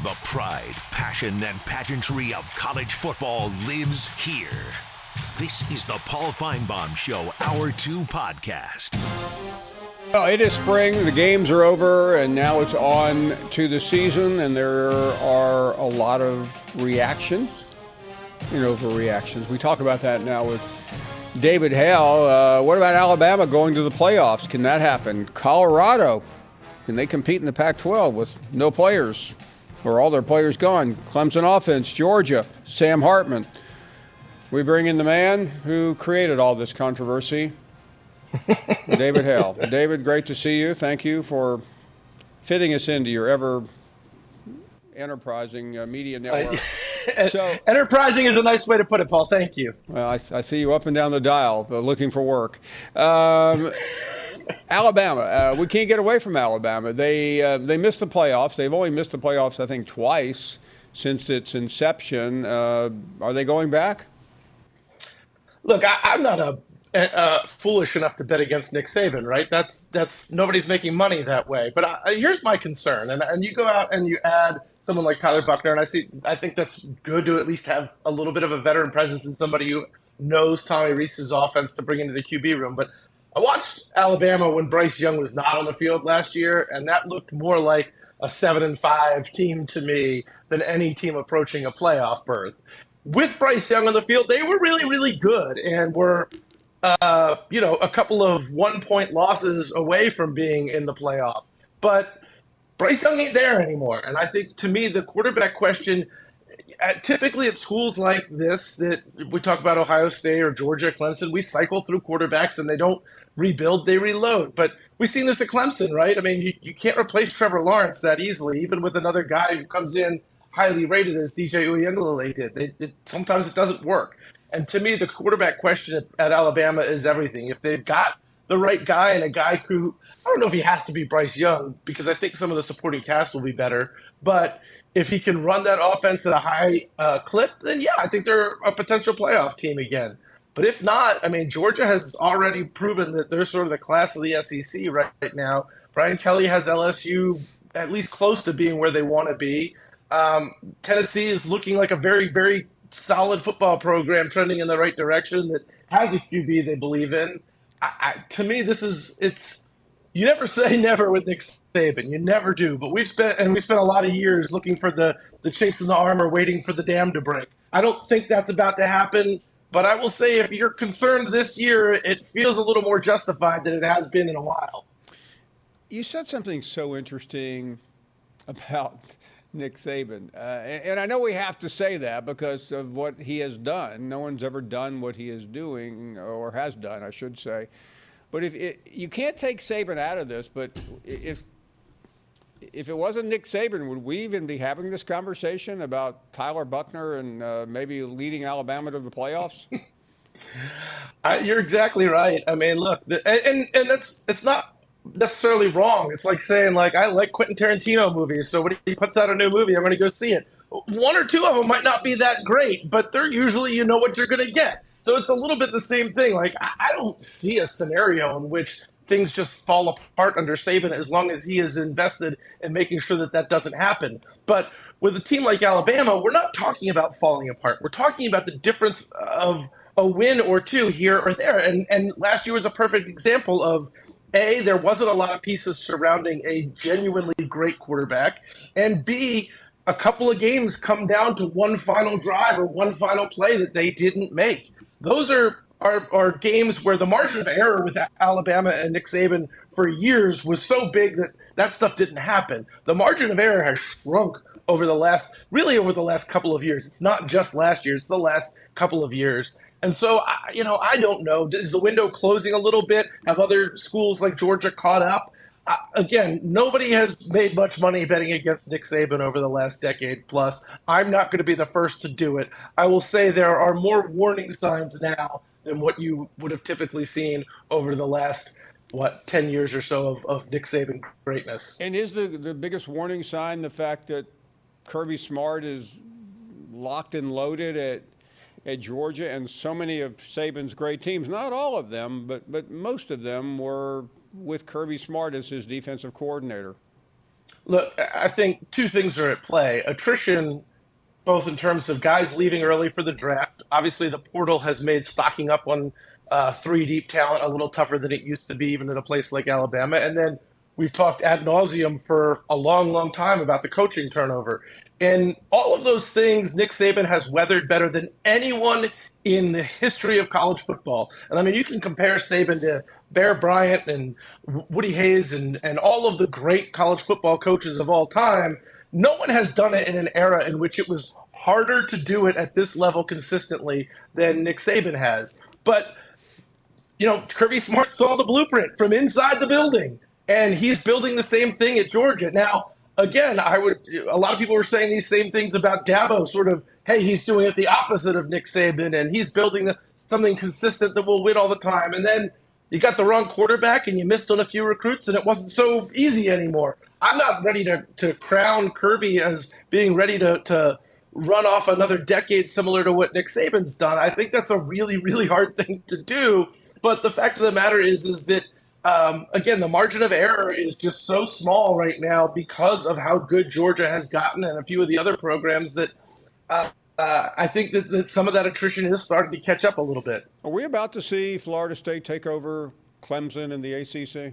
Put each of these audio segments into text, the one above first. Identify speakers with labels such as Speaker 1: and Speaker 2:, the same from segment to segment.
Speaker 1: The pride, passion, and pageantry of college football lives here. This is the Paul Feinbaum Show, Hour 2 podcast.
Speaker 2: Well, it is spring, the games are over, and now it's on to the season, and there are a lot of reactions, overreactions. We talk about that now with David Hale. What about Alabama going to the playoffs? Can that happen? Colorado, can they compete in the Pac-12 with no players or all their players gone? Clemson offense, Georgia, Sam Hartman. We bring in the man who created all this controversy, David Hale. David, great to see you. Thank you for fitting us into your ever enterprising media network.
Speaker 3: Enterprising is a nice way to put it, Paul. Thank you.
Speaker 2: Well, I see you up and down the dial looking for work. Alabama, we can't get away from Alabama. They missed the playoffs. They've only missed the playoffs, I think, twice since its inception. Are they going back?
Speaker 3: Look, I'm not foolish enough to bet against Nick Saban, right? That's nobody's making money that way. But here's my concern, and you go out and you add someone like Tyler Buchner, and I think that's good to at least have a little bit of a veteran presence and somebody who knows Tommy Rees's offense to bring into the QB room. But I watched Alabama when Bryce Young was not on the field last year, and that looked more like a 7-5 team to me than any team approaching a playoff berth. With Bryce Young on the field, they were really, really good and were, a couple of 1-point losses away from being in the playoff. But Bryce Young ain't there anymore. And I think, to me, the quarterback question, typically at schools like this, that we talk about Ohio State or Georgia, Clemson, we cycle through quarterbacks and they don't rebuild, they reload. But we've seen this at Clemson, right? I mean, you can't replace Trevor Lawrence that easily, even with another guy who comes in highly rated as DJ Uiagalelei did. Sometimes it doesn't work. And to me, the quarterback question at Alabama is everything. If they've got the right guy and a guy who, I don't know if he has to be Bryce Young, because I think some of the supporting cast will be better, but if he can run that offense at a high clip, then yeah, I think they're a potential playoff team again. But if not, I mean, Georgia has already proven that they're sort of the class of the SEC right now. Brian Kelly has LSU at least close to being where they want to be. Tennessee is looking like a very, very solid football program trending in the right direction that has a QB they believe in. To me, you never say never with Nick Saban. You never do. But we spent a lot of years looking for the chinks in the armor, waiting for the dam to break. I don't think that's about to happen. But I will say, if you're concerned this year, it feels a little more justified than it has been in a while.
Speaker 2: You said something so interesting about Nick Saban. And I know we have to say that because of what he has done. No one's ever done what he is doing, or has done, I should say. But you can't take Saban out of this, but if it wasn't Nick Saban, would we even be having this conversation about Tyler Buchner and maybe leading Alabama to the playoffs?
Speaker 3: You're exactly right. I mean, look, and it's not necessarily wrong. It's like saying, I like Quentin Tarantino movies, so when he puts out a new movie, I'm going to go see it. One or two of them might not be that great, but they're usually, you know what you're going to get. So it's a little bit the same thing. I don't see a scenario in which things just fall apart under Saban as long as he is invested in making sure that doesn't happen. But with a team like Alabama, we're not talking about falling apart. We're talking about the difference of a win or two here or there. And last year was a perfect example of, A, there wasn't a lot of pieces surrounding a genuinely great quarterback, and B, a couple of games come down to one final drive or one final play that they didn't make. Those are games where the margin of error with Alabama and Nick Saban for years was so big that stuff didn't happen. The margin of error has shrunk over the last couple of years. It's not just last year, it's the last couple of years. And so, I don't know. Is the window closing a little bit? Have other schools like Georgia caught up? Again, nobody has made much money betting against Nick Saban over the last decade plus. I'm not going to be the first to do it. I will say there are more warning signs now than what you would have typically seen over the last, 10 years or so of Nick Saban greatness.
Speaker 2: And is the biggest warning sign the fact that Kirby Smart is locked and loaded at Georgia, and so many of Saban's great teams, not all of them, but most of them were with Kirby Smart as his defensive coordinator?
Speaker 3: Look, I think two things are at play. Attrition, both in terms of guys leaving early for the draft. Obviously, the portal has made stocking up on three deep talent a little tougher than it used to be, even in a place like Alabama. And then we've talked ad nauseum for a long, long time about the coaching turnover. And all of those things Nick Saban has weathered better than anyone in the history of college football. And I mean, you can compare Saban to Bear Bryant and Woody Hayes and all of the great college football coaches of all time. No one has done it in an era in which it was harder to do it at this level consistently than Nick Saban has. But Kirby Smart saw the blueprint from inside the building, and he's building the same thing at Georgia. Now, again, a lot of people were saying these same things about Dabo, sort of, hey, he's doing it the opposite of Nick Saban, and he's building something consistent that will win all the time. And then you got the wrong quarterback, and you missed on a few recruits, and it wasn't so easy anymore. I'm not ready to crown Kirby as being ready to run off another decade similar to what Nick Saban's done. I think that's a really, really hard thing to do. But the fact of the matter is that, again, the margin of error is just so small right now because of how good Georgia has gotten and a few of the other programs that I think that some of that attrition is starting to catch up a little bit.
Speaker 2: Are we about to see Florida State take over Clemson in the ACC?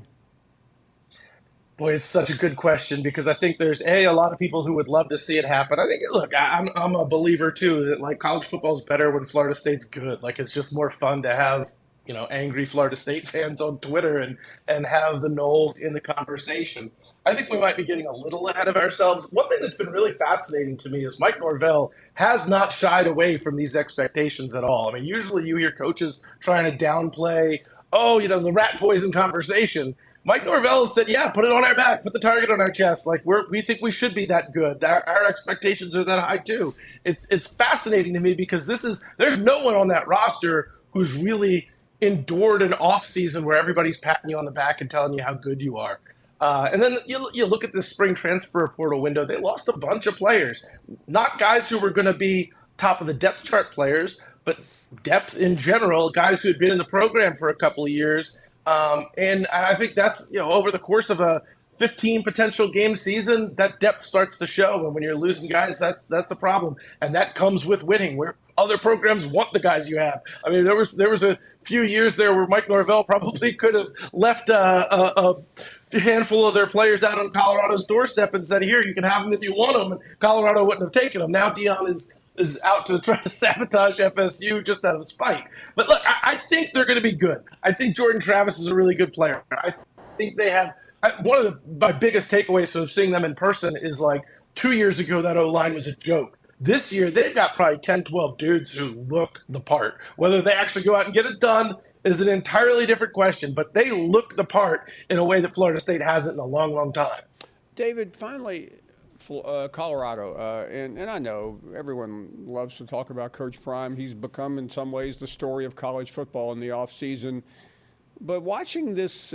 Speaker 3: Boy, it's such a good question because I think there's a lot of people who would love to see it happen. I think, look, I'm a believer too that like college football is better when Florida State's good. Like it's just more fun to have angry Florida State fans on Twitter and have the Noles in the conversation. I think we might be getting a little ahead of ourselves. One thing that's been really fascinating to me is Mike Norvell has not shied away from these expectations at all. I mean, usually you hear coaches trying to downplay, the rat poison conversation. Mike Norvell said, yeah, put it on our back, put the target on our chest. Like we think we should be that good. Our expectations are that high too. It's fascinating to me because there's no one on that roster who's really endured an off season where everybody's patting you on the back and telling you how good you are. And then you look at this spring transfer portal window. They lost a bunch of players, not guys who were going to be top of the depth chart players, but depth in general, guys who had been in the program for a couple of years. And I think that's, over the course of a 15 potential game season, that depth starts to show. And when you're losing guys, that's a problem. And that comes with winning, where other programs want the guys you have. I mean, there was a few years there where Mike Norvell probably could have left a handful of their players out on Colorado's doorstep and said, here, you can have them if you want them. And Colorado wouldn't have taken them. Now Deion is out to try to sabotage FSU just out of spite. But look, I think they're going to be good. I think Jordan Travis is a really good player. I think they have one of my biggest takeaways of seeing them in person is like 2 years ago that O-line was a joke. This year, they've got probably 10, 12 dudes who look the part. Whether they actually go out and get it done is an entirely different question, but they look the part in a way that Florida State hasn't in a long, long time.
Speaker 2: David, finally, Colorado, and I know everyone loves to talk about Coach Prime. He's become, in some ways, the story of college football in the offseason. But watching this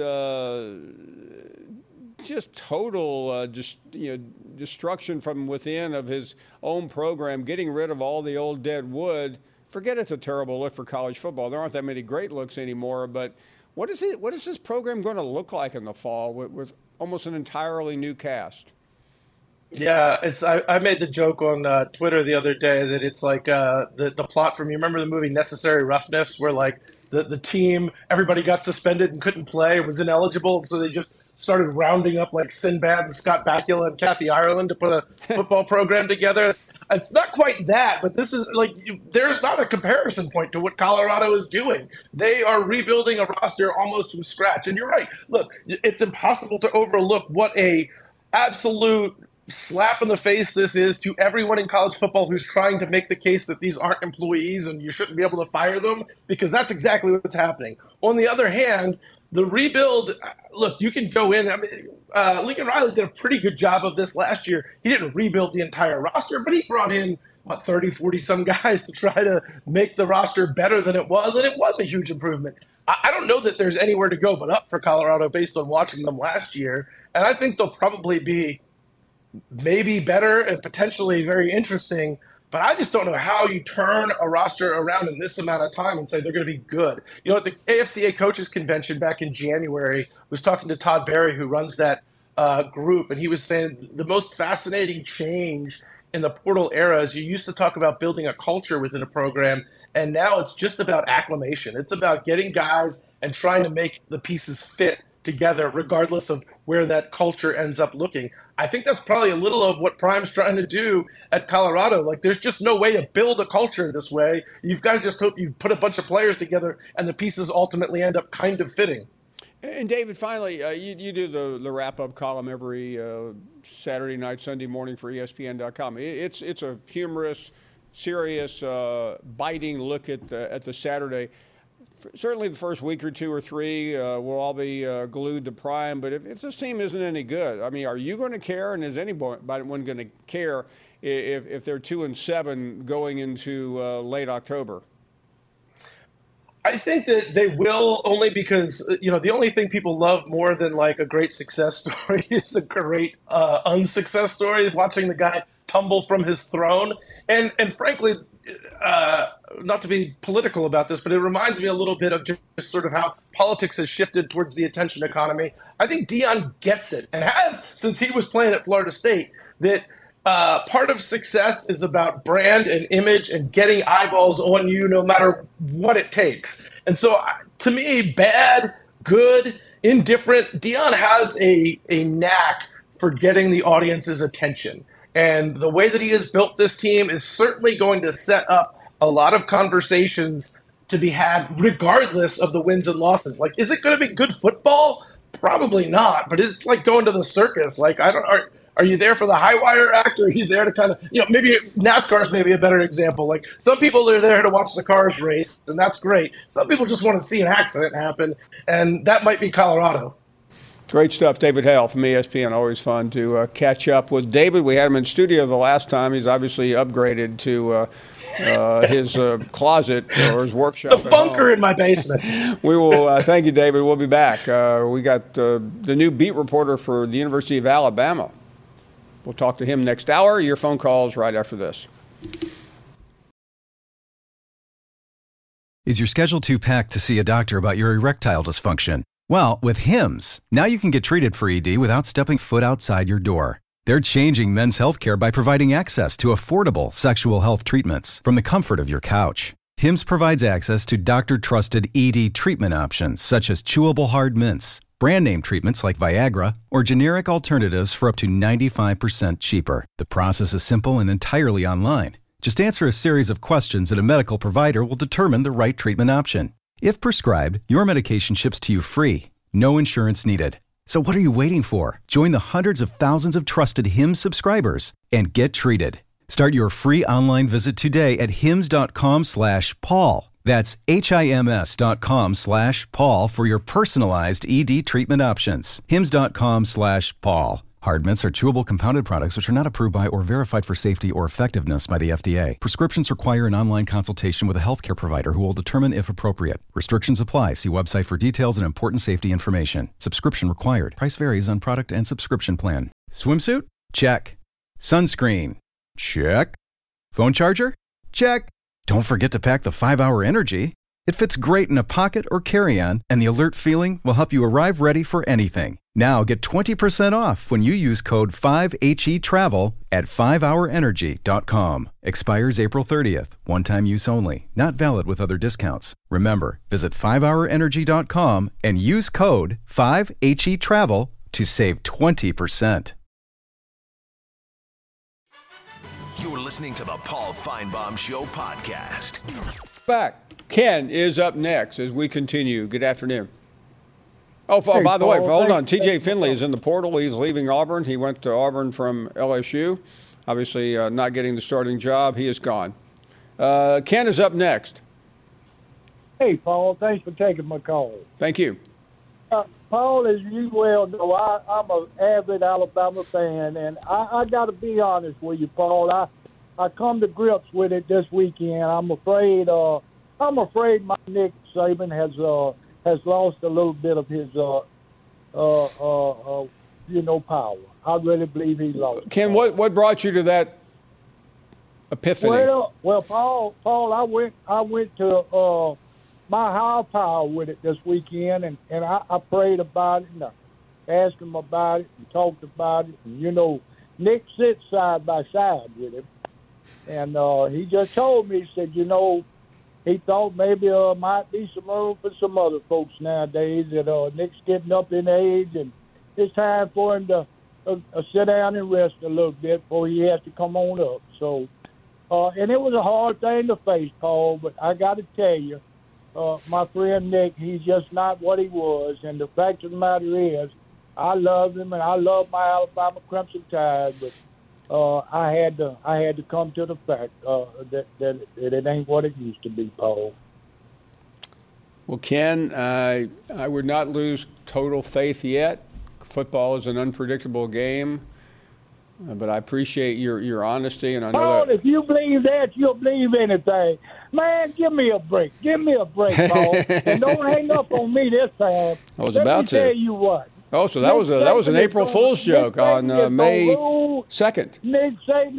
Speaker 2: just total destruction from within of his own program, getting rid of all the old dead wood, forget it's a terrible look for college football. There aren't that many great looks anymore. But what is this program going to look like in the fall with almost an entirely new cast?
Speaker 3: Yeah, I made the joke on Twitter the other day that it's like the plot from, you remember the movie Necessary Roughness, where like the team, everybody got suspended and couldn't play, was ineligible, so they just started rounding up like Sinbad and Scott Bakula and Kathy Ireland to put a football program together. It's not quite that, but this is like there's not a comparison point to what Colorado is doing. They are rebuilding a roster almost from scratch. And you're right. Look, it's impossible to overlook what a absolute slap in the face this is to everyone in college football who's trying to make the case that these aren't employees and you shouldn't be able to fire them, because that's exactly what's happening. On the other hand, the rebuild, look, you can go in. I mean, Lincoln Riley did a pretty good job of this last year. He didn't rebuild the entire roster, but he brought in, 30, 40-some guys to try to make the roster better than it was, and it was a huge improvement. I don't know that there's anywhere to go but up for Colorado based on watching them last year, and I think they'll probably be maybe better and potentially very interesting, but I just don't know how you turn a roster around in this amount of time and say they're going to be good. At the AFCA Coaches Convention back in January, I was talking to Todd Berry, who runs that group, and he was saying the most fascinating change in the portal era is you used to talk about building a culture within a program, and now it's just about acclimation. It's about getting guys and trying to make the pieces fit together, regardless of where that culture ends up looking. I think that's probably a little of what Prime's trying to do at Colorado. Like, there's just no way to build a culture this way. You've got to just hope you put a bunch of players together and the pieces ultimately end up kind of fitting.
Speaker 2: And David, finally, you do the wrap-up column every Saturday night, Sunday morning for ESPN.com. It's a humorous, serious, biting look at the Saturday. Certainly the first week or two or three, we'll all be glued to Prime. But if this team isn't any good, I mean, are you going to care? And is anyone going to care if they're 2-7 going into late October?
Speaker 3: I think that they will, only because, the only thing people love more than like a great success story is a great unsuccess story, watching the guy tumble from his throne. And frankly, not to be political about this, but it reminds me a little bit of just sort of how politics has shifted towards the attention economy. I think Deion gets it, and has since he was playing at Florida State, that part of success is about brand and image and getting eyeballs on you no matter what it takes. And so to me, bad, good, indifferent, Deion has a knack for getting the audience's attention. And the way that he has built this team is certainly going to set up a lot of conversations to be had regardless of the wins and losses. Like, is it going to be good football? Probably not, but it's like going to the circus. Like, are you there for the high wire act, or are you there to kind of, maybe NASCAR is maybe a better example. Like, some people are there to watch the cars race, and that's great. Some people just want to see an accident happen, and that might be Colorado.
Speaker 2: Great stuff. David Hale from ESPN. Always fun to catch up with David. We had him in studio the last time. He's obviously upgraded to his closet or his workshop.
Speaker 3: The bunker in my basement.
Speaker 2: We will thank you, David. We'll be back. We got the new beat reporter for the University of Alabama. We'll talk to him next hour. Your phone calls right after this.
Speaker 4: Is your schedule too packed to see a doctor about your erectile dysfunction? Well, with Hims, now you can get treated for ED without stepping foot outside your door. They're changing men's healthcare by providing access to affordable sexual health treatments from the comfort of your couch. Hims provides access to doctor-trusted ED treatment options such as chewable hard mints, brand name treatments like Viagra, or generic alternatives for up to 95% cheaper. The process is simple and entirely online. Just answer a series of questions and a medical provider will determine the right treatment option. If prescribed, your medication ships to you free. No insurance needed. So what are you waiting for? Join the hundreds of thousands of trusted Hims subscribers and get treated. Start your free online visit today at hims.com/Paul. That's HIMS.com/Paul for your personalized ED treatment options. hims.com/Paul. Hard mints are chewable compounded products which are not approved by or verified for safety or effectiveness by the FDA. Prescriptions require an online consultation with a healthcare provider who will determine if appropriate. Restrictions apply. See website for details and important safety information. Subscription required. Price varies on product and subscription plan. Swimsuit? Check. Sunscreen? Check. Phone charger? Check. Don't forget to pack the 5-Hour Energy. It fits great in a pocket or carry-on, and the alert feeling will help you arrive ready for anything. Now get 20% off when you use code 5HETRAVEL at 5hourenergy.com. Expires April 30th. One-time use only. Not valid with other discounts. Remember, visit 5hourenergy.com and use code 5HETRAVEL to save 20%.
Speaker 1: You're listening to the Paul Feinbaum Show podcast.
Speaker 2: Back. Ken is up next as we continue. Good afternoon. Oh,
Speaker 5: Hey,
Speaker 2: by the way,
Speaker 5: Paul,
Speaker 2: hold on.
Speaker 5: thanks.
Speaker 2: TJ Finley is in the portal. He's leaving Auburn. He went to Auburn from LSU. Obviously, not getting the starting job. He is gone. Ken is up next.
Speaker 5: Hey, Paul, thanks for taking my call.
Speaker 2: Thank you.
Speaker 5: Paul, as you well know, I'm an avid Alabama fan, and I got to be honest with you, Paul. I come to grips with it this weekend. I'm afraid my Nick Saban has lost a little bit of his power. I really believe he lost.
Speaker 2: Ken, what brought you to that epiphany?
Speaker 5: Well, Paul, I went to my higher power with it this weekend, and I prayed about it, asked him about it and talked about it. And, Nick sits side by side with him. And he just told me, he said, he thought maybe might be some room for some other folks nowadays. That Nick's getting up in age, and it's time for him to sit down and rest a little bit before he has to come on up. So, and it was a hard thing to face, Paul, but I got to tell you, my friend Nick, he's just not what he was. And the fact of the matter is, I love him, and I love my Alabama Crimson Tide, but I had to come to the fact that it ain't what it used to be, Paul.
Speaker 2: Well, Ken, I would not lose total faith yet. Football is an unpredictable game, but I appreciate your honesty, and I know
Speaker 5: Paul,
Speaker 2: that.
Speaker 5: if you believe that, you'll believe anything. Man, give me a break. Give me a break, Paul, and don't hang up on me this time.
Speaker 2: I was about to.
Speaker 5: Let me tell you what.
Speaker 2: Oh, so that was an April Fool's joke on May 2nd.
Speaker 5: Nick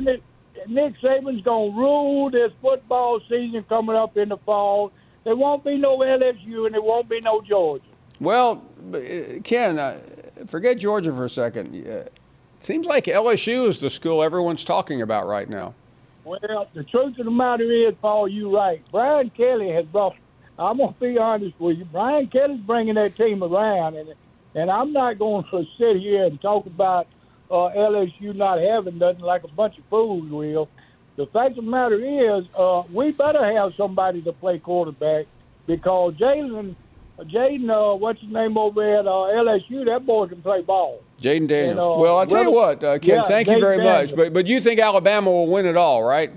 Speaker 5: Saban's going to rule this football season coming up in the fall. There won't be no LSU and there won't be no Georgia.
Speaker 2: Well, Ken, forget Georgia for a second. It seems like LSU is the school everyone's talking about right now.
Speaker 5: Well, the truth of the matter is, Paul, you're right. Brian Kelly has brought – I'm going to be honest with you. Brian Kelly's bringing that team around, and I'm not going to sit here and talk about LSU not having nothing like a bunch of fools will. The fact of the matter is, we better have somebody to play quarterback because Jaden, what's his name over at LSU, that boy can play ball.
Speaker 2: Jaden Daniels. Well, I'll tell you what, Ken, thank you very much. But you think Alabama will win it all, right?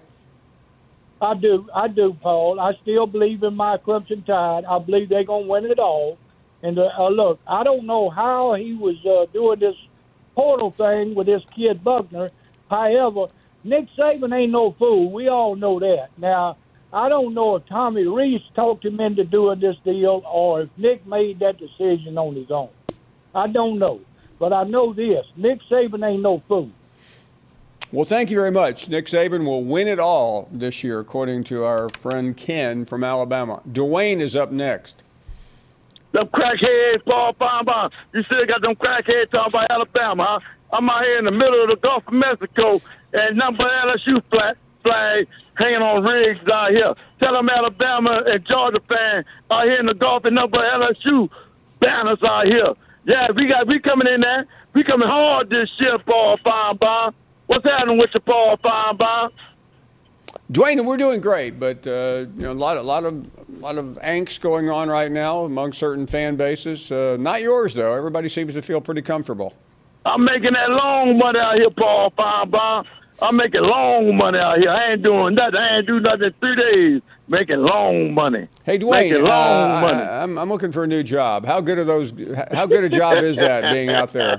Speaker 5: I do, Paul. I still believe in my Crimson Tide. I believe they're going to win it all. And look, I don't know how he was doing this portal thing with this kid Buckner. However, Nick Saban ain't no fool. We all know that. Now, I don't know if Tommy Rees talked him into doing this deal or if Nick made that decision on his own. I don't know. But I know this. Nick Saban ain't no fool.
Speaker 2: Well, thank you very much. Nick Saban will win it all this year, according to our friend Ken from Alabama. Dwayne is up next.
Speaker 6: Them crackheads, Paul Feinbaum. You still got them crackheads talking about Alabama, huh? I'm out here in the middle of the Gulf of Mexico, and number LSU flag hanging on rigs out here. Tell them Alabama and Georgia fans out here in the Gulf and number LSU banners out here. Yeah, we coming in there. We coming hard this year, Paul Feinbaum. What's happening with you, Paul Feinbaum?
Speaker 2: Dwayne, we're doing great, but a lot of angst going on right now among certain fan bases. Not yours, though. Everybody seems to feel pretty comfortable.
Speaker 6: I'm making that long money out here, Paul Feinbaum. I'm making long money out here. I ain't doing nothing. I ain't do nothing in 3 days. Making long money.
Speaker 2: Hey, Dwayne,
Speaker 6: making long money.
Speaker 2: I'm looking for a new job. How good a job is that being out there?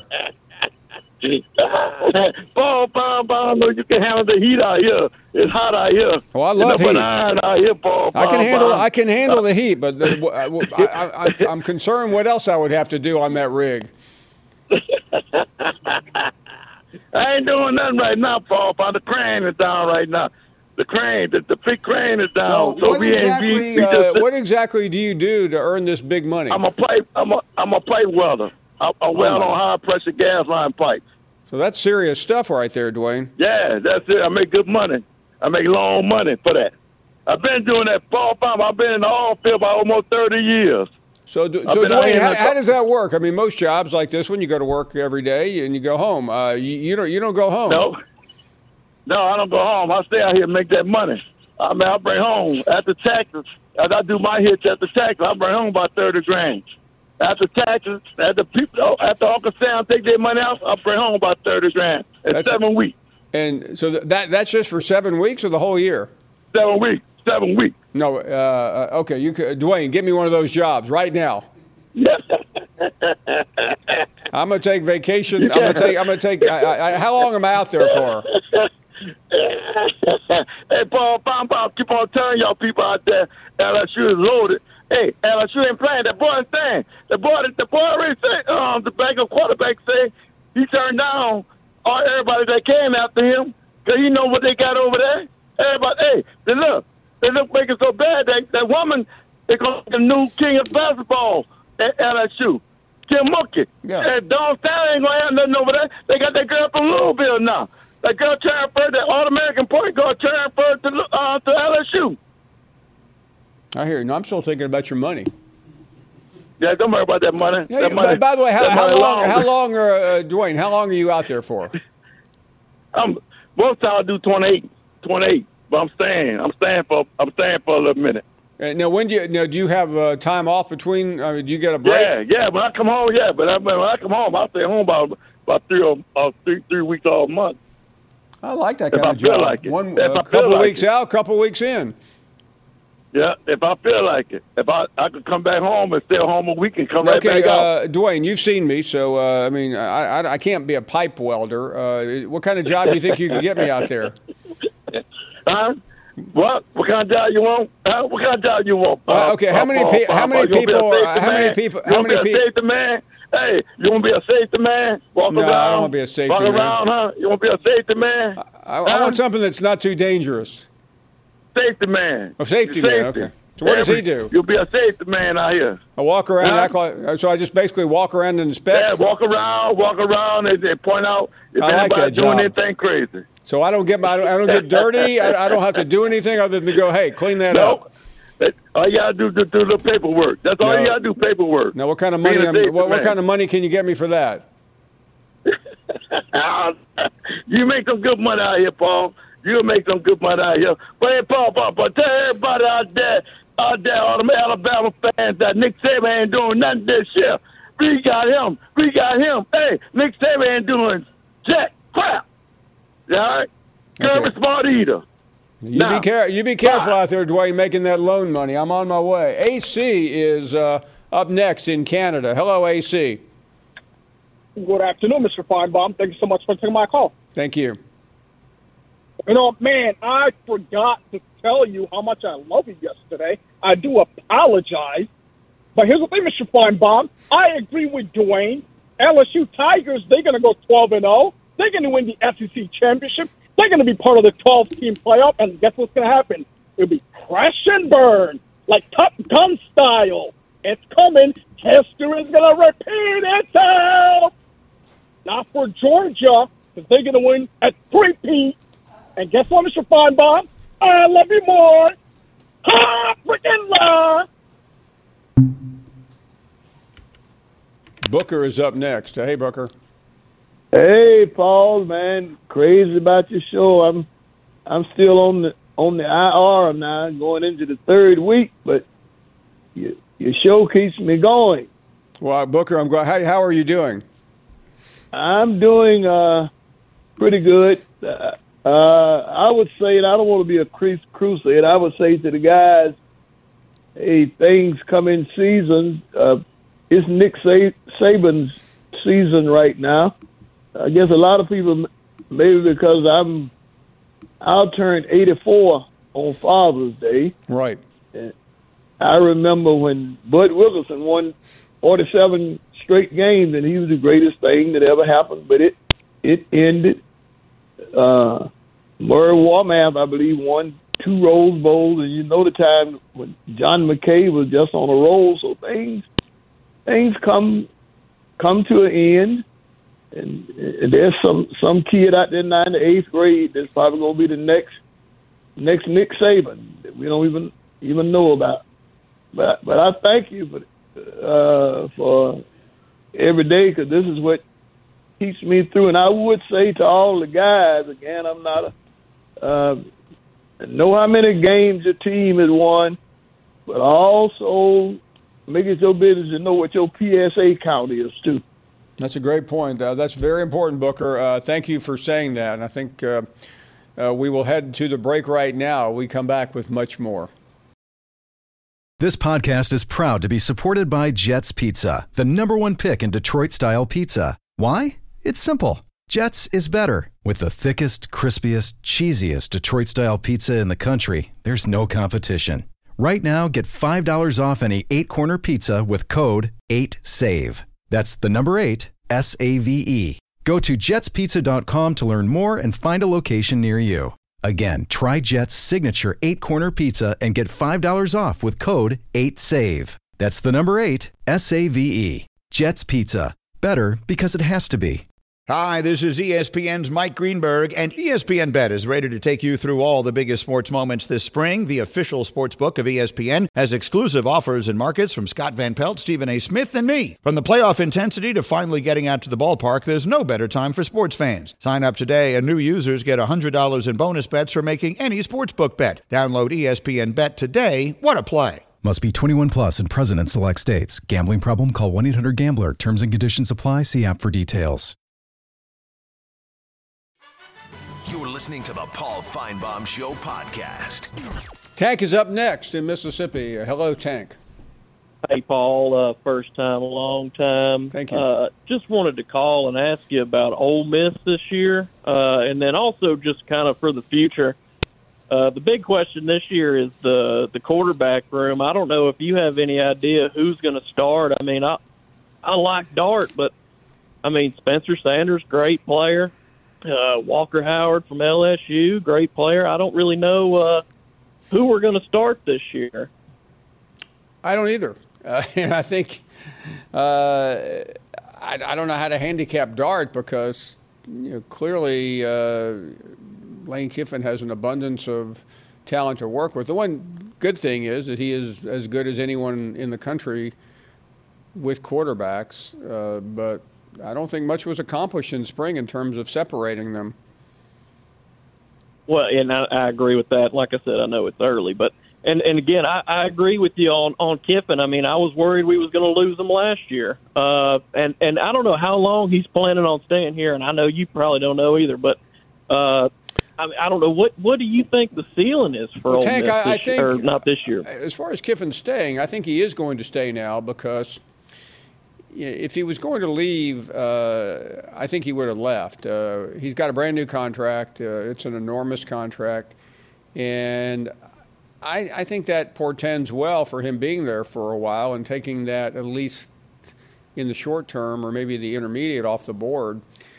Speaker 6: Paul Feinbaum, you can handle the heat out here. It's hot out here.
Speaker 2: Oh, I love heat.
Speaker 6: Out here, Paul
Speaker 2: I can handle the heat, but I'm concerned what else I would have to do on that rig.
Speaker 6: I ain't doing nothing right now, Paul. The crane is down right now. The crane, the big crane is down.
Speaker 2: So what exactly do you do to earn this big money?
Speaker 6: I'm a pipe welder. I weld on high pressure gas line pipes.
Speaker 2: So that's serious stuff right there, Dwayne.
Speaker 6: Yeah, that's it. I make good money. I make long money for that. I've been doing that Paul Feinbaum. I've been in the oil field for almost 30 years.
Speaker 2: So Dwayne, how does that work? I mean, most jobs like this one, you go to work every day and you go home. You don't go home.
Speaker 6: No, I don't go home. I stay out here and make that money. I bring home after taxes. As I do my hits after taxes, I bring home about 30 grand. After taxes, after Uncle Sam take their money out, I bring home about 30 grand in 7 weeks.
Speaker 2: And so that's just for 7 weeks or the whole year?
Speaker 6: 7 weeks. 7 weeks.
Speaker 2: No, okay. Dwayne, give me one of those jobs right now. I'm gonna take vacation. I'm gonna take. How long am I out there for?
Speaker 6: Hey, Paul Feinbaum, keep on telling y'all people out there LSU is loaded. Hey, LSU ain't playing. That boy is saying. The boy already said. The backup quarterback said he turned down everybody that came after him because he know what they got over there. Everybody, hey, they look making so bad that woman is going to be the new king of basketball at LSU. Jim Mookie.
Speaker 2: Yeah.
Speaker 6: And Don Staley ain't going to have nothing over there. They got that girl from Louisville now. That girl transferred, that All-American point guard transferred to LSU.
Speaker 2: I hear you. No, I'm still thinking about your money.
Speaker 6: Yeah, don't worry about that money.
Speaker 2: Yeah,
Speaker 6: that money
Speaker 2: by the way, how long, Dwayne, how long are you out there for?
Speaker 6: Most times I do 28, but I'm staying for a little minute.
Speaker 2: Now, do you have time off between? Do you get a break?
Speaker 6: Yeah. When I come home, but when I come home, I stay home about 3 weeks all month.
Speaker 2: I like that kind of
Speaker 6: feel
Speaker 2: job.
Speaker 6: Like it.
Speaker 2: A couple of weeks out, couple of weeks in.
Speaker 6: Yeah, if I feel like it. If I could come back home and stay home a week and come right back out.
Speaker 2: Dwayne, you've seen me, so I can't be a pipe welder. What kind of job do you think you could get me out there?
Speaker 6: Huh? What kind of job you want? What kind of job you want?
Speaker 2: Okay, how many people? How many people?
Speaker 6: Safety man? Hey, you want to be a safety man? Walk around.
Speaker 2: I don't want to be a safety man.
Speaker 6: Walk around, huh? You want to be a safety man?
Speaker 2: I want something that's not too dangerous.
Speaker 6: Safety man.
Speaker 2: A safety man, okay. So what does he do?
Speaker 6: You'll be a safety man out here.
Speaker 2: I walk around, so I just basically walk around and inspect?
Speaker 6: Yeah, walk around, and point out if anybody's doing anything crazy.
Speaker 2: So I don't get dirty. I don't have to do anything other than to go, hey, clean that up.
Speaker 6: All you gotta do is do the paperwork. That's all you gotta do, paperwork.
Speaker 2: Now, what kind of money? What kind of money can you get me for that?
Speaker 6: You make some good money out here, Paul. You'll make some good money out here. But hey, Paul, tell everybody out there, all the Alabama fans, that Nick Saban ain't doing nothing this year. We got him. Hey, Nick Saban ain't doing jack crap. All right? Kermit Smart Eater.
Speaker 2: You be careful out there, Dwayne, making that loan money. I'm on my way. AC is up next in Canada. Hello, AC.
Speaker 7: Good afternoon, Mr. Feinbaum. Thank you so much for taking my call.
Speaker 2: Thank you.
Speaker 7: You know, man, I forgot to tell you how much I love you yesterday. I do apologize. But here's the thing, Mr. Feinbaum. I agree with Dwayne. LSU Tigers, they're going to go 12-0. They're going to win the SEC championship. They're going to be part of the 12-team playoff. And guess what's going to happen? It'll be crash and burn, like Top Gun style. It's coming. History is going to repeat itself. Not for Georgia, because they're going to win at 3-peat. And guess what, Mr. Feinbaum? I love you more. Ha! Freaking love!
Speaker 2: Booker is up next. Hey, Booker.
Speaker 8: Hey, Paul, man. Crazy about your show. I'm still on the IR now, going into the third week, but your show keeps me going.
Speaker 2: Well, Booker, I'm glad. How are you doing?
Speaker 8: I'm doing pretty good. I would say, and I don't want to be a crusade, I would say to the guys, hey, things come in seasons. It's Nick Saban's season right now. I guess a lot of people, maybe because I'll turn 84 on Father's Day.
Speaker 2: Right.
Speaker 8: And I remember when Bud Wilkerson won 47 straight games, and he was the greatest thing that ever happened, but it ended. Murray Warmath, I believe, won 2 Rose Bowls, and you know the time when John McKay was just on a roll, so things come to an end, and there's some kid out there now in the 8th grade that's probably going to be the next Nick Saban that we don't even know about. But I thank you for every day, because this is what keeps me through. And I would say to all the guys, again, I'm not know how many games your team has won, but also make it your business to know what your PSA count is, too.
Speaker 2: That's a great point. That's very important, Booker. Thank you for saying that. And I think we will head to the break right now. We come back with much more.
Speaker 4: This podcast is proud to be supported by Jets Pizza, the #1 pick in Detroit-style pizza. Why? It's simple. Jets is better. With the thickest, crispiest, cheesiest Detroit-style pizza in the country, there's no competition. Right now, get $5 off any 8-corner pizza with code 8SAVE. That's the number 8, SAVE. Go to jetspizza.com to learn more and find a location near you. Again, try Jet's signature 8-corner pizza and get $5 off with code 8SAVE. That's the number 8, SAVE. Jets Pizza. Better because it has to be.
Speaker 9: Hi, this is ESPN's Mike Greenberg, and ESPN Bet is ready to take you through all the biggest sports moments this spring. The official sports book of ESPN has exclusive offers and markets from Scott Van Pelt, Stephen A. Smith, and me. From the playoff intensity to finally getting out to the ballpark, there's no better time for sports fans. Sign up today, and new users get $100 in bonus bets for making any sportsbook bet. Download ESPN Bet today. What a play.
Speaker 4: Must be 21 plus and present in select states. Gambling problem? Call 1-800-GAMBLER. Terms and conditions apply. See app for details.
Speaker 1: You're listening to the Paul Feinbaum Show podcast.
Speaker 2: Tank is up next in Mississippi. Hello, Tank.
Speaker 10: Hey, Paul. First time, long time.
Speaker 2: Thank you.
Speaker 10: Just wanted to call and ask you about Ole Miss this year, and then also just kind of for the future. The big question this year is the quarterback room. I don't know if you have any idea who's going to start. I mean, I like Dart, but, I mean, Spencer Sanders, great player. Walker Howard from LSU, great player. I don't really know who we're going to start this year.
Speaker 2: I don't either. And I think I don't know how to handicap Dart because clearly Lane Kiffin has an abundance of talent to work with. The one good thing is that he is as good as anyone in the country with quarterbacks, but I don't think much was accomplished in spring in terms of separating them.
Speaker 10: Well, and I agree with that. Like I said, I know it's early, but and again, I agree with you on Kiffin. I mean, I was worried we was going to lose him last year, and I don't know how long he's planning on staying here, and I know you probably don't know either, but I don't know what do you think the ceiling is for Ole Miss this year, or not this year?
Speaker 2: As far as Kiffin staying, I think he is going to stay now because if he was going to leave, I think he would have left. He's got a brand new contract. It's an enormous contract. And I think that portends well for him being there for a while and taking that at least in the short term or maybe the intermediate off the board.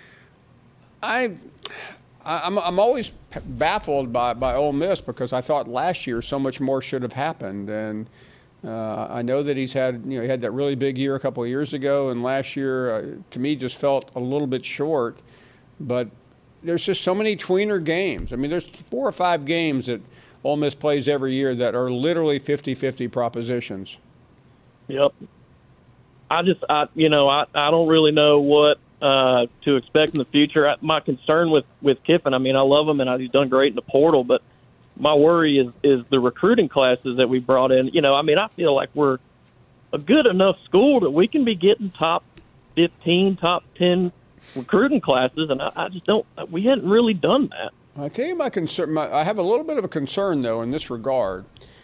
Speaker 2: I'm always baffled by Ole Miss because I thought last year so much more should have happened. And I know that he had that really big year a couple of years ago, and last year, to me, just felt a little bit short. But there's just so many tweener games. I mean, there's 4 or 5 games that Ole Miss plays every year that are literally 50-50 propositions.
Speaker 10: Yep. I don't really know what to expect in the future. My concern with Kiffin, I mean, I love him, and he's done great in the portal, but my worry is the recruiting classes that we brought in. I mean, I feel like we're a good enough school that we can be getting top 15, top 10 recruiting classes, and I just don't – we hadn't really done that.
Speaker 2: I'll tell you my concern. I have a little bit of a concern, though, in this regard.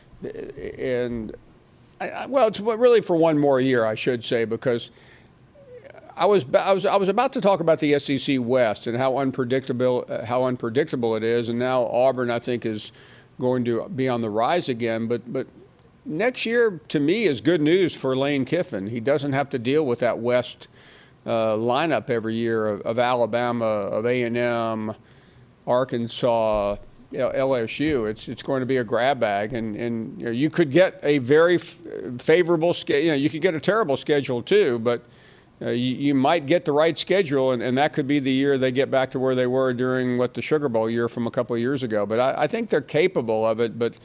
Speaker 2: And, it's really for one more year, I should say, because I was about to talk about the SEC West and how unpredictable it is, and now Auburn, I think, is going to be on the rise again. But next year, to me, is good news for Lane Kiffin. He doesn't have to deal with that West lineup every year of Alabama, of A&M, Arkansas, LSU. It's going to be a grab bag, and you could get a very favorable schedule. You could get a terrible schedule too, but you might get the right schedule, and that could be the year they get back to where they were during the Sugar Bowl year from a couple of years ago. But I think they're capable of it. But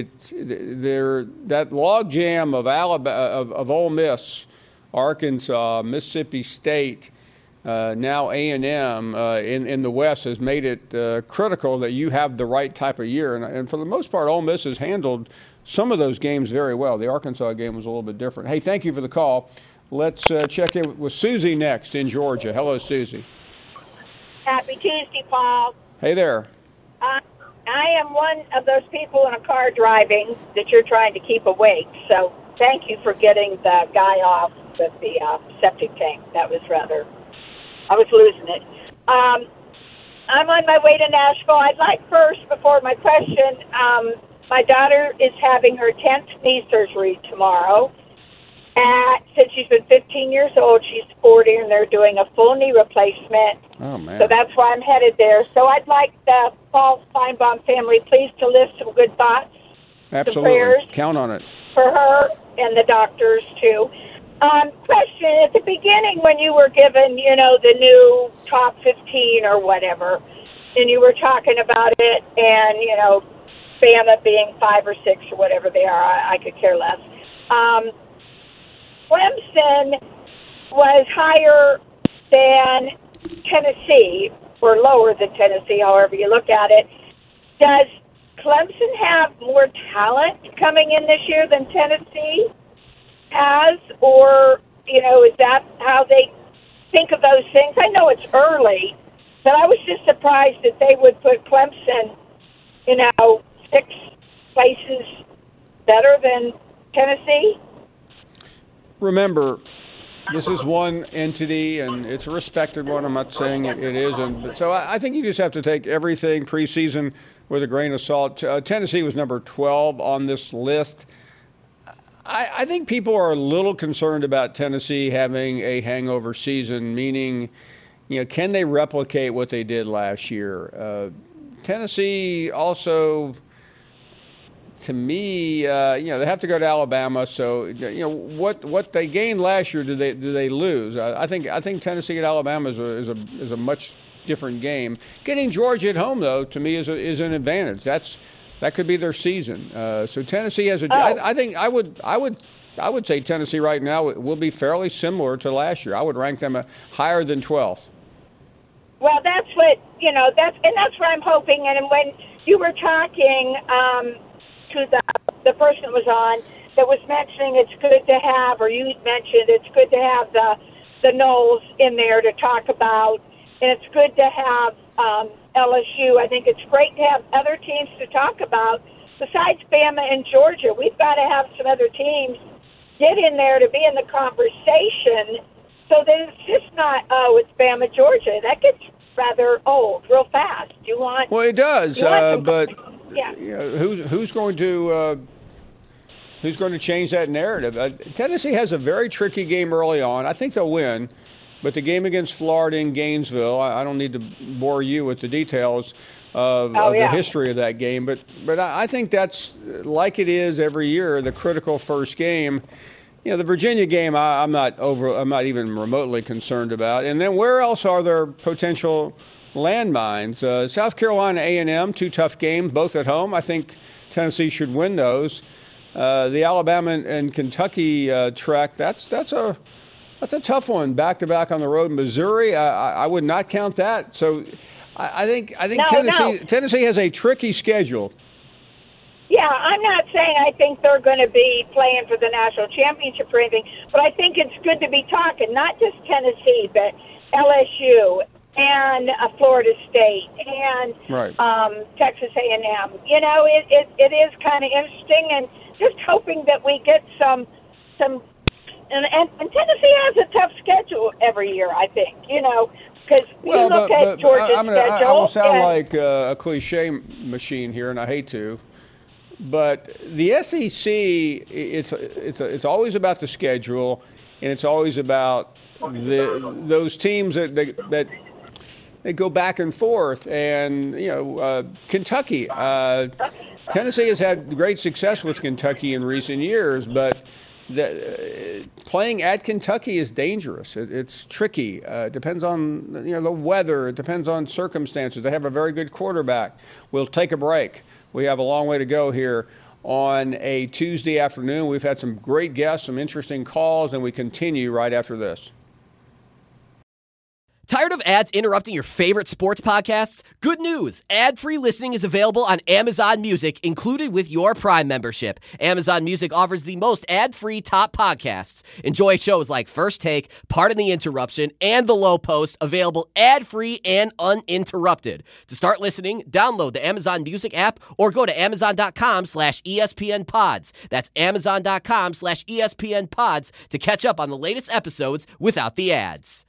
Speaker 2: that log jam of of Ole Miss, Arkansas, Mississippi State, now A&M in the West has made it critical that you have the right type of year. And for the most part, Ole Miss has handled some of those games very well. The Arkansas game was a little bit different. Hey, thank you for the call. Let's check in with Susie next in Georgia. Hello, Susie.
Speaker 11: Happy Tuesday, Paul.
Speaker 2: Hey there.
Speaker 11: I am one of those people in a car driving that you're trying to keep awake. So thank you for getting the guy off with the septic tank. That was I was losing it. I'm on my way to Nashville. I'd like first, before my question, my daughter is having her 10th knee surgery tomorrow. Since she's been 15 years old, she's 40, and they're doing a full knee replacement.
Speaker 2: Oh, man.
Speaker 11: So that's why I'm headed there. So I'd like the Paul Feinbaum family, please, to lift some good thoughts.
Speaker 2: Absolutely.
Speaker 11: Some prayers.
Speaker 2: Count on it.
Speaker 11: For her and the doctors, too. Question, at the beginning when you were given, the new top 15 or whatever, and you were talking about it, and, Bama being 5 or 6 or whatever they are, I could care less. Clemson was higher than Tennessee, or lower than Tennessee, however you look at it. Does Clemson have more talent coming in this year than Tennessee has, or, is that how they think of those things? I know it's early, but I was just surprised that they would put Clemson, 6 places better than Tennessee.
Speaker 2: Remember, this is one entity, and it's a respected one. I'm not saying it isn't. But so I think you just have to take everything preseason with a grain of salt. Tennessee was number 12 on this list. I think people are a little concerned about Tennessee having a hangover season, meaning, can they replicate what they did last year? Tennessee also, to me, they have to go to Alabama. So, what they gained last year, do they lose? I think Tennessee at Alabama is a much different game. Getting Georgia at home, though, to me is an advantage. That could be their season. So Tennessee has I think I would say Tennessee right now will be fairly similar to last year. I would rank them higher than 12th.
Speaker 11: Well, that's what that's what I'm hoping. And when you were talking to the person that was on that was mentioning it's good to have, or you mentioned it's good to have the Knowles in there to talk about, and it's good to have LSU. I think it's great to have other teams to talk about besides Bama and Georgia. We've got to have some other teams get in there to be in the conversation so that it's just not, it's Bama, Georgia. That gets rather old real fast.
Speaker 2: Well, it does, but
Speaker 11: yeah.
Speaker 2: Who's going to change that narrative? Tennessee has a very tricky game early on. I think they'll win. But the game against Florida in Gainesville, I don't need to bore you with the details of the history of that game. But I think that's like it is every year, the critical first game. The Virginia game, I'm not even remotely concerned about. And then where else are there potential landmines? South Carolina A&M, 2 tough games, both at home. I think Tennessee should win those. The Alabama and Kentucky track, that's a tough one, back-to-back on the road. Missouri, I would not count that. So I think Tennessee has a tricky schedule.
Speaker 11: Yeah, I'm not saying I think they're going to be playing for the national championship or anything, but I think it's good to be talking, not just Tennessee, but LSU and Florida State and Texas A&M. It is kind of interesting, and just hoping that we get some. And Tennessee has a tough schedule every year, I think, because you look at Georgia's schedule.
Speaker 2: I will sound like a cliche machine here, and I hate to, but the SEC, it's always about the schedule, and it's always about those teams that they go back and forth. And Kentucky, Tennessee has had great success with Kentucky in recent years, but playing at Kentucky is dangerous. It's tricky. It depends on the weather. It depends on circumstances. They have a very good quarterback. We'll take a break. We have a long way to go here on a Tuesday afternoon. We've had some great guests, some interesting calls, and we continue right after this.
Speaker 12: Tired of ads interrupting your favorite sports podcasts? Good news! Ad-free listening is available on Amazon Music, included with your Prime membership. Amazon Music offers the most ad-free top podcasts. Enjoy shows like First Take, Pardon the Interruption, and The Low Post, available ad-free and uninterrupted. To start listening, download the Amazon Music app or go to amazon.com/ESPN Pods. That's amazon.com/ESPN Pods to catch up on the latest episodes without the ads.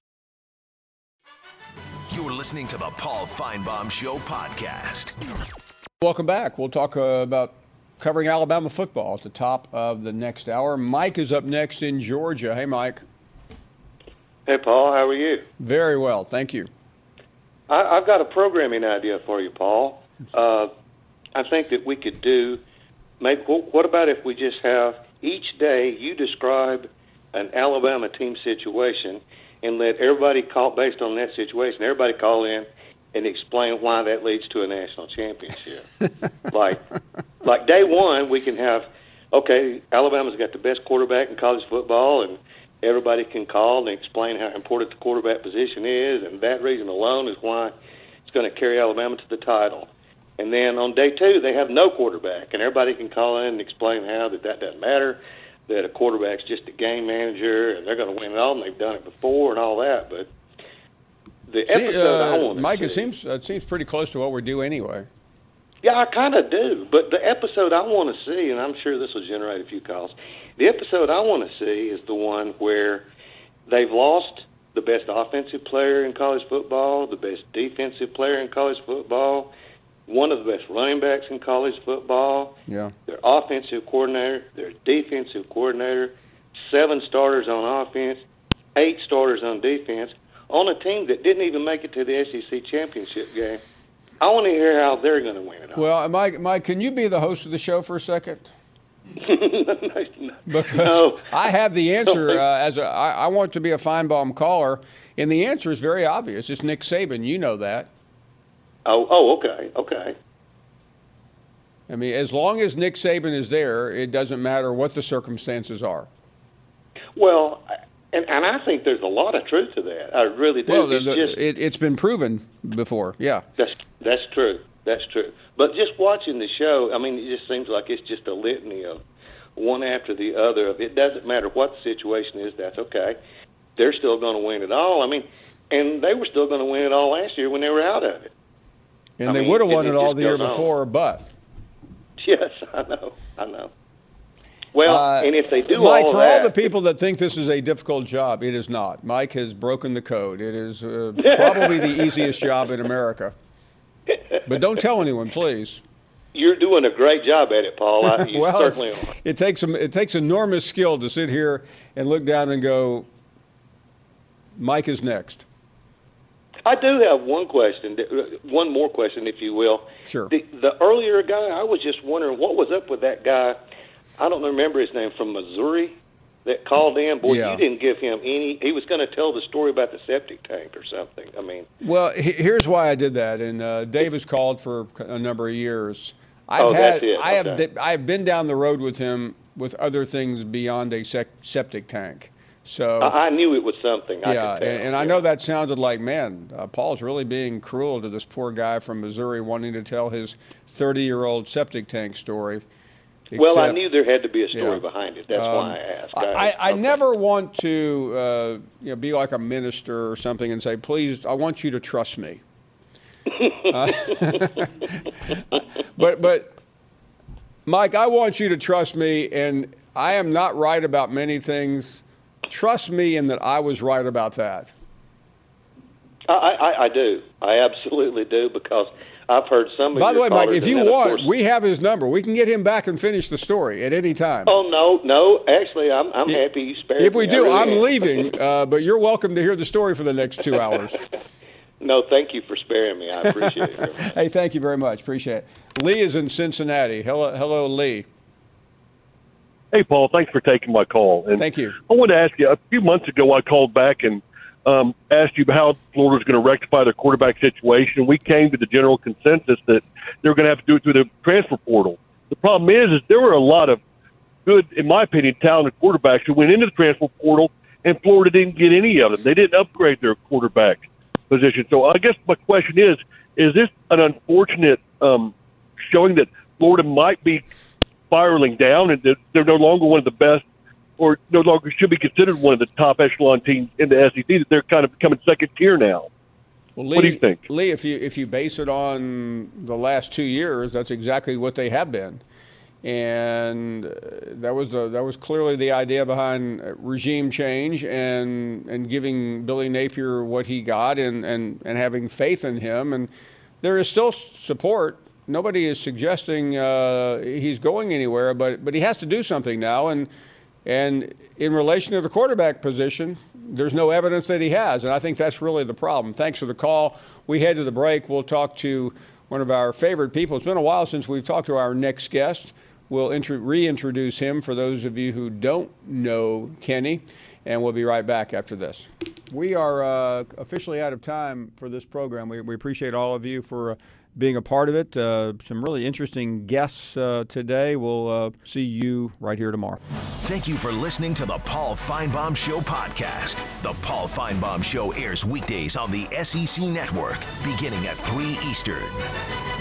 Speaker 1: You're listening to the Paul Feinbaum Show podcast.
Speaker 2: Welcome back. We'll talk about covering Alabama football at the top of the next hour. Mike is up next in Georgia. Hey, Mike.
Speaker 13: Hey, Paul. How are you?
Speaker 2: Very well. Thank you.
Speaker 13: I've got a programming idea for you, Paul. I think that we could what about if we just have each day you describe an Alabama team situation and let everybody call based on that situation. Everybody call in and explain why that leads to a national championship. like day one, we can have, okay, Alabama's got the best quarterback in college football, and everybody can call and explain how important the quarterback position is, and that reason alone is why it's going to carry Alabama to the title. And then on day two, they have no quarterback, and everybody can call in and explain how that doesn't matter, that a quarterback's just a game manager, and they're going to win it all, and they've done it before and all that. But the episode I want to
Speaker 2: Mike,
Speaker 13: see,
Speaker 2: it seems pretty close to what we're due anyway.
Speaker 13: Yeah, I kind of do. But the episode I want to see, and I'm sure this will generate a few calls, the episode I want to see is the one where they've lost the best offensive player in college football, the best defensive player in college football, one of the best running backs in college football,
Speaker 2: yeah,
Speaker 13: their offensive coordinator, their defensive coordinator, 7 starters on offense, 8 starters on defense, on a team that didn't even make it to the SEC championship game. I want to hear how they're going to win it all.
Speaker 2: Well, Mike, can you be the host of the show for a second? Because
Speaker 13: No.
Speaker 2: I have the answer. I want to be a Feinbaum caller, and the answer is very obvious. It's Nick Saban. You know that.
Speaker 13: Okay.
Speaker 2: I mean, as long as Nick Saban is there, it doesn't matter what the circumstances are.
Speaker 13: Well, and I think there's a lot of truth to that. I really do.
Speaker 2: Well,
Speaker 13: it's
Speaker 2: it's been proven before. Yeah.
Speaker 13: That's true. That's true. But just watching the show, I mean, it just seems like it's just a litany of one after the other. It doesn't matter what the situation is. That's okay. They're still going to win it all. I mean, and they were still going to win it all last year when they were out of it.
Speaker 2: And they would have won it all the year before, but.
Speaker 13: Yes, I know. Well, and if they do
Speaker 2: Mike,
Speaker 13: all
Speaker 2: for
Speaker 13: that,
Speaker 2: all the people that think this is a difficult job, it is not. Mike has broken the code. It is probably the easiest job in America. But don't tell anyone, please.
Speaker 13: You're doing a great job at it, Paul. You
Speaker 2: Well,
Speaker 13: certainly are.
Speaker 2: it takes enormous skill to sit here and look down and go, Mike is next.
Speaker 13: I do have one question, one more question, if you will.
Speaker 2: Sure.
Speaker 13: The earlier guy, I was just wondering what was up with that guy. I don't remember his name, from Missouri, that called in. Boy,
Speaker 2: Yeah.
Speaker 13: You didn't give him any. He was going to tell the story about the septic tank or something. I mean,
Speaker 2: Well, here's why I did that. And Dave has called for a number of years.
Speaker 13: That's it.
Speaker 2: I have been down the road with him with other things beyond a septic tank. So
Speaker 13: I knew it was something.
Speaker 2: Yeah, and I know that sounded like, man, Paul's really being cruel to this poor guy from Missouri wanting to tell his 30-year-old septic tank story.
Speaker 13: Well, I
Speaker 2: Except-
Speaker 13: knew there had to be a story
Speaker 2: Yeah.
Speaker 13: behind it. That's why I asked.
Speaker 2: I never want to be like a minister or something and say, please, I want you to trust me. But Mike, I want you to trust me, and I am not right about many things. Trust me in that I was right about that.
Speaker 13: I do. I absolutely do, because I've heard some of
Speaker 2: By the
Speaker 13: your
Speaker 2: way, Mike,
Speaker 13: callers,
Speaker 2: if
Speaker 13: and
Speaker 2: you
Speaker 13: then, of
Speaker 2: want,
Speaker 13: course-
Speaker 2: we have his number. We can get him back and finish the story at any time.
Speaker 13: Oh, no. Actually, I'm happy you spared me.
Speaker 2: If we
Speaker 13: I
Speaker 2: do,
Speaker 13: really
Speaker 2: I'm
Speaker 13: am.
Speaker 2: leaving, but you're welcome to hear the story for the next 2 hours.
Speaker 13: No, thank you for sparing me. I appreciate it very much.
Speaker 2: Hey, thank you very much. Appreciate it. Lee is in Cincinnati. Hello, Lee.
Speaker 14: Hey, Paul, thanks for taking my call. And
Speaker 2: Thank you.
Speaker 14: I wanted to ask you, a few months ago, I called back and asked you how Florida's going to rectify their quarterback situation. We came to the general consensus that they were going to have to do it through the transfer portal. The problem is there were a lot of good, in my opinion, talented quarterbacks who went into the transfer portal, and Florida didn't get any of them. They didn't upgrade their quarterback position. So I guess my question is this an unfortunate showing that Florida might be spiraling down and that they're no longer one of the best, or no longer should be considered one of the top echelon teams in the SEC, that they're kind of becoming second tier now?
Speaker 2: Well, Lee,
Speaker 14: What do you think?
Speaker 2: Lee, if you base it on the last 2 years, that's exactly what they have been. And that was clearly the idea behind regime change and giving Billy Napier what he got and having faith in him. And there is still support. Nobody is suggesting he's going anywhere, but he has to do something now. And in relation to the quarterback position, there's no evidence that he has. And I think that's really the problem. Thanks for the call. We head to the break. We'll talk to one of our favorite people. It's been a while since we've talked to our next guest. We'll reintroduce him for those of you who don't know Kenny, and we'll be right back after this. We are officially out of time for this program. We appreciate all of you for being a part of it. Some really interesting guests today. We'll see you right here tomorrow.
Speaker 1: Thank you for listening to the Paul Feinbaum Show podcast. The Paul Feinbaum Show airs weekdays on the SEC Network, beginning at 3 Eastern.